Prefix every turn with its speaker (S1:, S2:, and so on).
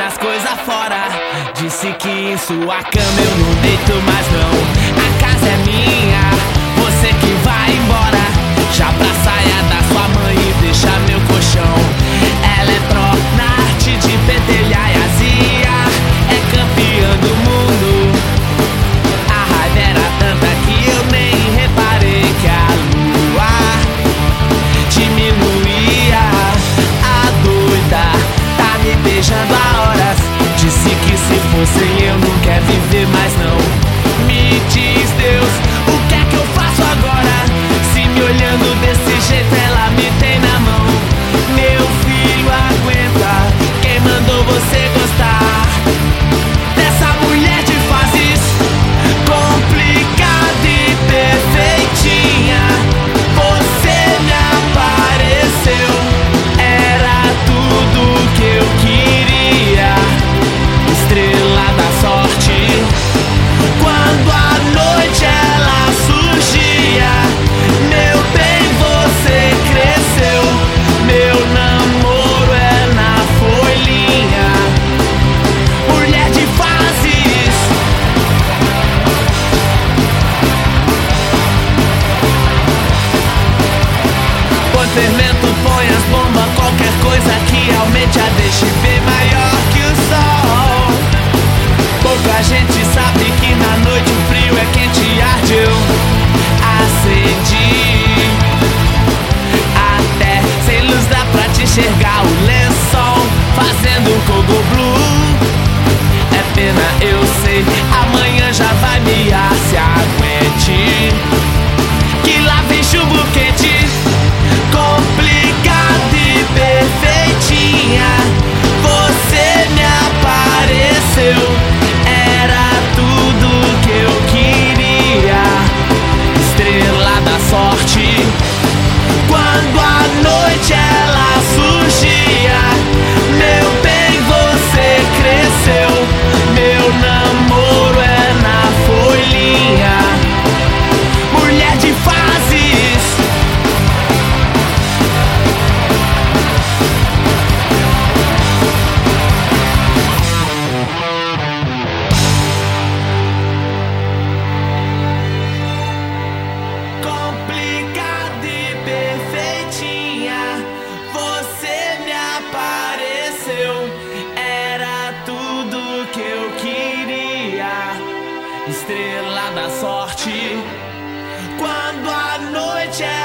S1: as coisas fora. Disse que em sua cama eu não deito mais não. A casa é minha, você que vai embora. Já pra saia da sua mãe e deixa meu colchão. Eletronarte de pentelhar e azia. É campeã do mundo. A raiva era tanta que eu nem reparei que a lua diminuía. A doida tá me beijando há horas. Disse que se fosse eu não quer viver mais não. Me diz Deus, o que é que eu faço agora? Se me olhando desse jeito ela me tem na mão. Meu filho aguenta, quem mandou você gostar dessa mulher de fases complicada e perfeitinha? Você me apareceu, era tudo que eu queria. Estrela da sorte, quando a noite ela surgia. Meu bem, você cresceu, meu namoro é na folhinha. Mulher de fases. Põe fermento, põe as bombas, qualquer coisa que aumente a deixe bem maior que o sol. Pouca gente sabe que na noite o frio é quente e arde. Eu acendi, até sem luz dá pra te enxergar o lençol fazendo coco blue. É pena, eu sei, amanhã já vai miar. Se aguente, que lá vem chumbo quente. Complicada e perfeitinha, você me apareceu, era tudo que eu queria. Estrela da sorte, quando a noite ela surgia. Meu bem, você cresceu, meu namoro é na folhinha. Mulher de fases. Complicada e perfeitinha, você me apareceu, era tudo que eu queria. Estrela da sorte, quando a noite é